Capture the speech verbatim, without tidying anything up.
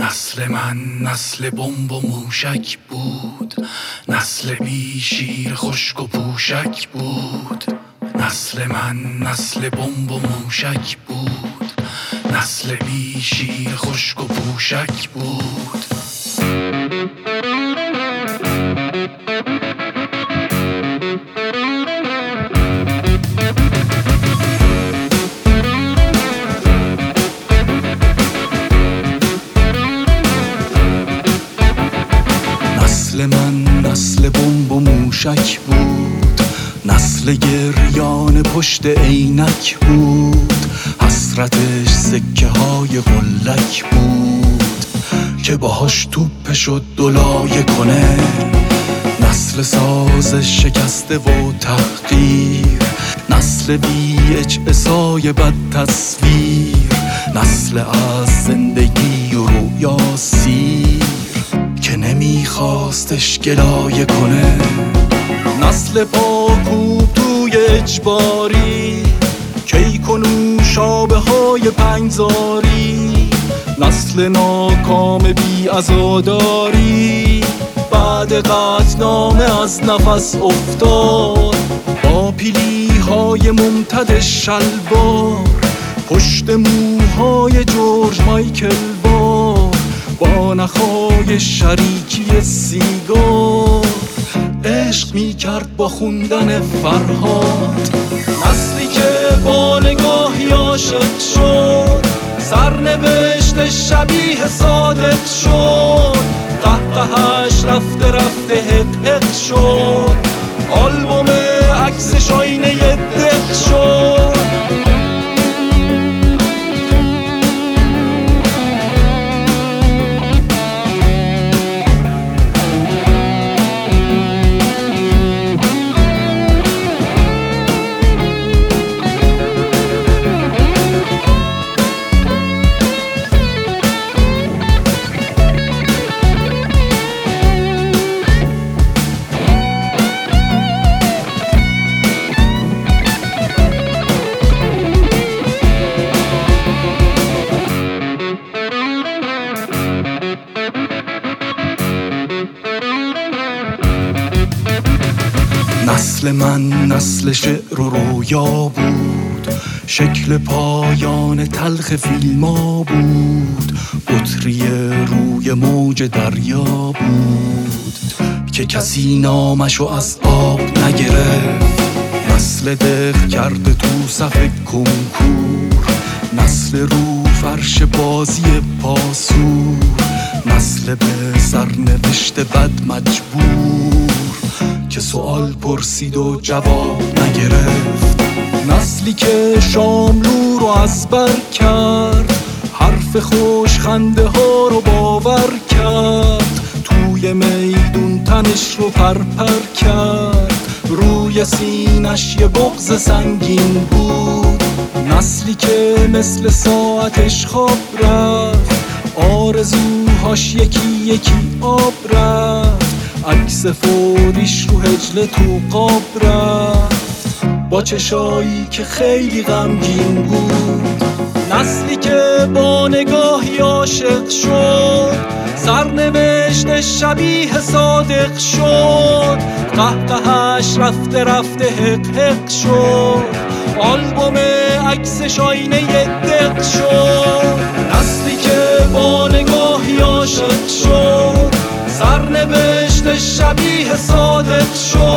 نسل من نسل بمب و موشک بود، نسل بی شیر خشک و پوشک بود. نسل من نسل بمب و موشک بود، نسل بی شیر خشک و پوشک بود. نسل من نسل بمب و موشک بود، نسل گریان پشت عینک بود. حسرتش سکه های غلک بود که باهاش توپ شد دلایه کنه. نسل ساز شکسته و تحقیر، نسل بی اچ اسای بد تصویر، نسل از زندگی و رویا سیر که نمیخواستش گلایه کنه. نسل پاکوب توی اجباری، کیک و نوشابه های پنجزاری. نسل ناکام بی عزاداری، بعد قطعنامه از نفس افتاد. با پیلی های ممتد شلوار، پشت موهای جورج مایکل بار، با نخای شریکی سیگار عشق می کرد با خوندن فرهاد. نسلی که با نگاهی عاشق شد، سرنوشت شبیه صادق شد. قهقهش رفته رفته حق حق شد، آلبوم عکسش آینه دق شد. نسل من نسل شعر و رویا بود، شکل پایان تلخ فیلما بود. بطری روی موج دریا بود که کسی نامشو از آب نگرفت. نسل دق کرده تو صف کنکور، نسل رو فرش بازی پاسور، نسل به سرنوشت بد مجبور که سوال پرسید و جواب نگرفت. نسلی که شاملو رو از بر کرد، حرف خوش خنده ها رو باور کرد. توی میدون تنش رو پرپر کرد، روی سینش یه بغض سنگین بود. نسلی که مثل ساعتش خواب رفت، آرزوهاش یکی یکی آب رفت. عکس فوریش رو هجله تو قاب رفت، با چشایی که خیلی غمگین بود. نسلی که با نگاهی عاشق شد، سرنوشت شبیه صادق شد. قهقهش رفته رفته حق حق شد، آلبوم عکسش آینه دق شد. نسلی که با نگاهی عاشق شد، سرنوشت شبیه صادق شد.